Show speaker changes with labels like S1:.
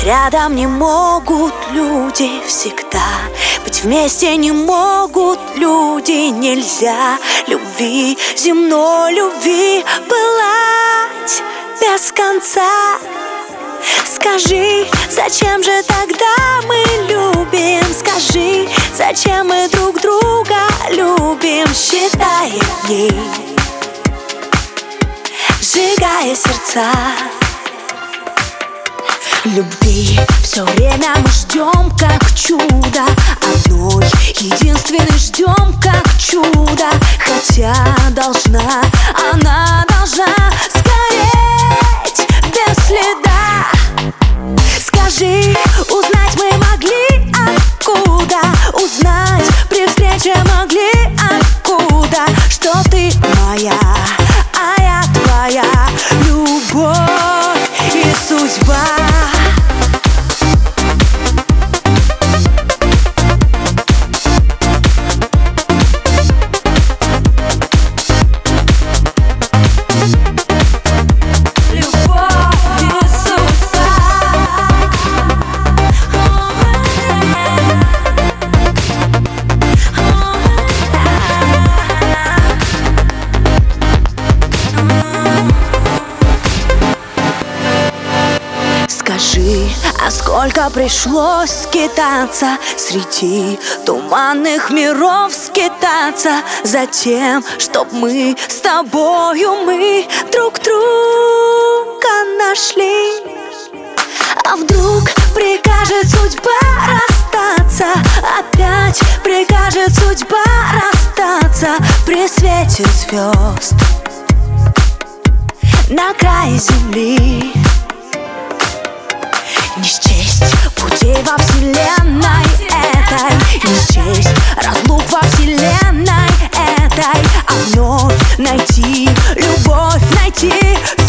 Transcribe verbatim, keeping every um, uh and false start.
S1: Рядом не могут люди всегда, быть вместе не могут люди, нельзя любви, земной любви пылать без конца. Скажи, зачем же тогда мы любим? Скажи, зачем мы друг друга любим? Считая дни, сжигая сердца. Любви все время мы ждем как чудо, одной единственной ждем как чудо. Хотя должна, она должна сгореть без следа. Скажи, узнать мы могли откуда? Узнать при встрече могли откуда? Что ты моя, а я твоя, любовь и судьба. Скажи, а сколько пришлось скитаться, среди туманных миров скитаться, затем, чтоб мы с тобою мы друг друга нашли. А вдруг прикажет судьба расстаться, опять прикажет судьба расстаться при свете звезд на крае земли. Не счесть путей во вселенной этой, не счесть разлук во вселенной этой, а вновь найти любовь, найти